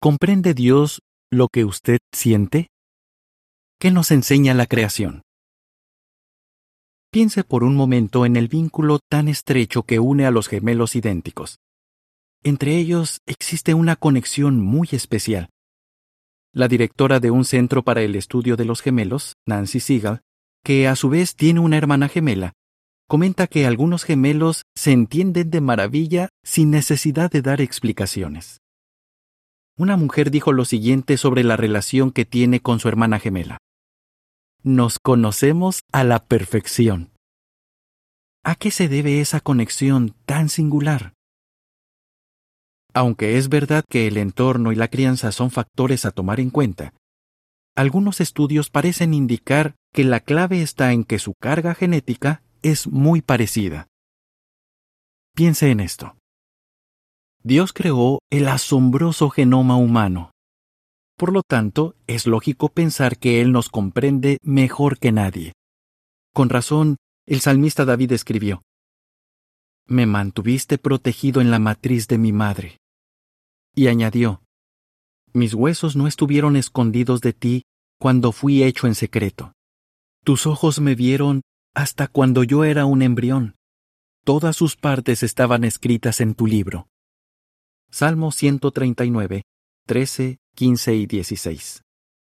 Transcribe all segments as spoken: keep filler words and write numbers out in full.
¿Comprende Dios lo que usted siente? ¿Qué nos enseña la creación? Piense por un momento en el vínculo tan estrecho que une a los gemelos idénticos. Entre ellos existe una conexión muy especial. La directora de un centro para el estudio de los gemelos, Nancy Segal, que a su vez tiene una hermana gemela, comenta que algunos gemelos se entienden de maravilla sin necesidad de dar explicaciones. Una mujer dijo lo siguiente sobre la relación que tiene con su hermana gemela. Nos conocemos a la perfección. ¿A qué se debe esa conexión tan singular? Aunque es verdad que el entorno y la crianza son factores a tomar en cuenta, algunos estudios parecen indicar que la clave está en que su carga genética es muy parecida. Piense en esto. Dios creó el asombroso genoma humano. Por lo tanto, es lógico pensar que Él nos comprende mejor que nadie. Con razón, el salmista David escribió: Me mantuviste protegido en la matriz de mi madre. Y añadió: Mis huesos no estuvieron escondidos de ti cuando fui hecho en secreto. Tus ojos me vieron hasta cuando yo era un embrión. Todas sus partes estaban escritas en tu libro. Salmo ciento treinta y nueve, trece, quince y dieciséis.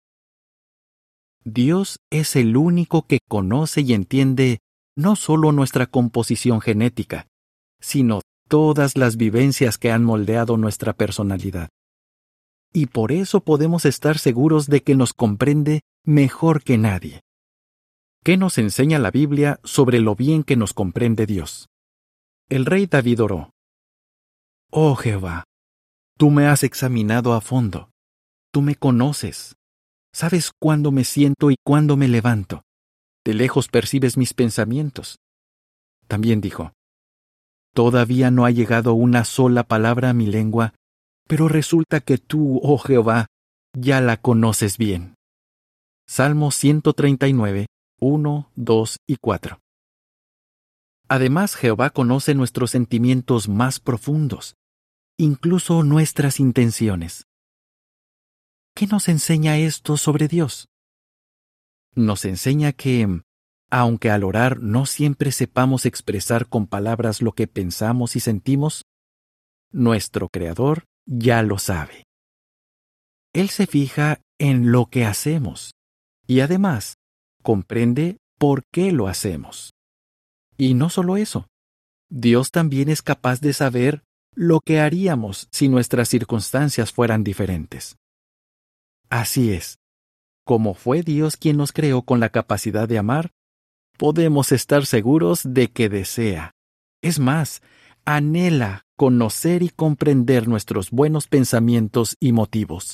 Dios es el único que conoce y entiende no solo nuestra composición genética, sino todas las vivencias que han moldeado nuestra personalidad. Y por eso podemos estar seguros de que nos comprende mejor que nadie. ¿Qué nos enseña la Biblia sobre lo bien que nos comprende Dios? El rey David oró: Oh Jehová, tú me has examinado a fondo. Tú me conoces. Sabes cuándo me siento y cuándo me levanto. De lejos percibes mis pensamientos. También dijo: Todavía no ha llegado una sola palabra a mi lengua, pero resulta que tú, oh Jehová, ya la conoces bien. Salmo ciento treinta y nueve, uno, dos y cuatro. Además, Jehová conoce nuestros sentimientos más profundos, incluso nuestras intenciones. ¿Qué nos enseña esto sobre Dios? Nos enseña que, aunque al orar no siempre sepamos expresar con palabras lo que pensamos y sentimos, nuestro Creador ya lo sabe. Él se fija en lo que hacemos y además comprende por qué lo hacemos. Y no solo eso, Dios también es capaz de saber lo que haríamos si nuestras circunstancias fueran diferentes. Así es, como fue Dios quien nos creó con la capacidad de amar, podemos estar seguros de que desea, es más, anhela conocer y comprender nuestros buenos pensamientos y motivos.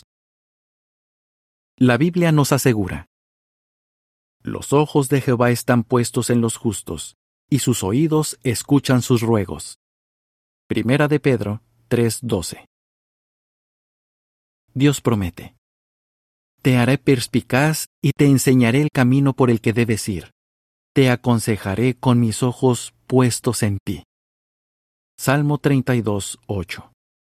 La Biblia nos asegura: Los ojos de Jehová están puestos en los justos, y sus oídos escuchan sus ruegos. Primera de Pedro tres doce. Dios promete: Te haré perspicaz y te enseñaré el camino por el que debes ir. Te aconsejaré con mis ojos puestos en ti. Salmo treinta y dos, ocho.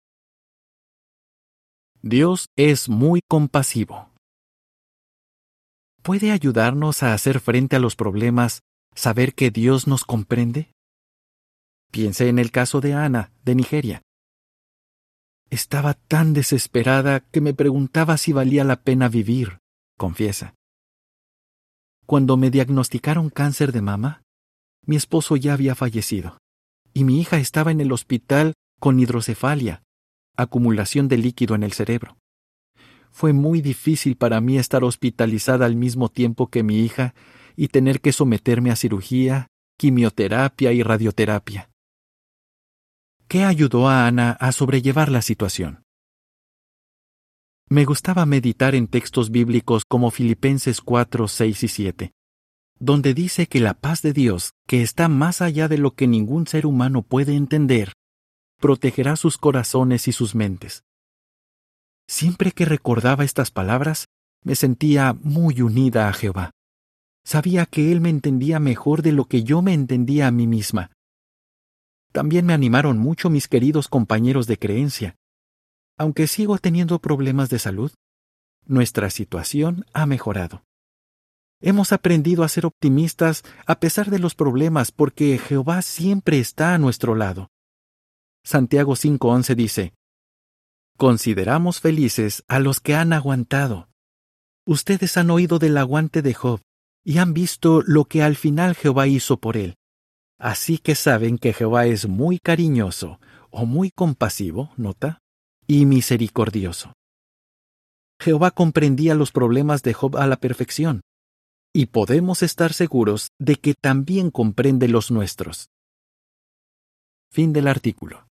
Dios es muy compasivo. ¿Puede ayudarnos a hacer frente a los problemas saber que Dios nos comprende? Piense en el caso de Ana, de Nigeria. Estaba tan desesperada que me preguntaba si valía la pena vivir, confiesa. Cuando me diagnosticaron cáncer de mama, mi esposo ya había fallecido, y mi hija estaba en el hospital con hidrocefalia, acumulación de líquido en el cerebro. Fue muy difícil para mí estar hospitalizada al mismo tiempo que mi hija y tener que someterme a cirugía, quimioterapia y radioterapia. ¿Qué ayudó a Ana a sobrellevar la situación? Me gustaba meditar en textos bíblicos como Filipenses cuatro, seis y siete, donde dice que la paz de Dios, que está más allá de lo que ningún ser humano puede entender, protegerá sus corazones y sus mentes. Siempre que recordaba estas palabras, me sentía muy unida a Jehová. Sabía que Él me entendía mejor de lo que yo me entendía a mí misma. También me animaron mucho mis queridos compañeros de creencia. Aunque sigo teniendo problemas de salud, nuestra situación ha mejorado. Hemos aprendido a ser optimistas a pesar de los problemas porque Jehová siempre está a nuestro lado. Santiago cinco once dice: Consideramos felices a los que han aguantado. Ustedes han oído del aguante de Job y han visto lo que al final Jehová hizo por él. Así que saben que Jehová es muy cariñoso o muy compasivo, ¿nota? Y misericordioso. Jehová comprendía los problemas de Job a la perfección, y podemos estar seguros de que también comprende los nuestros. Fin del artículo.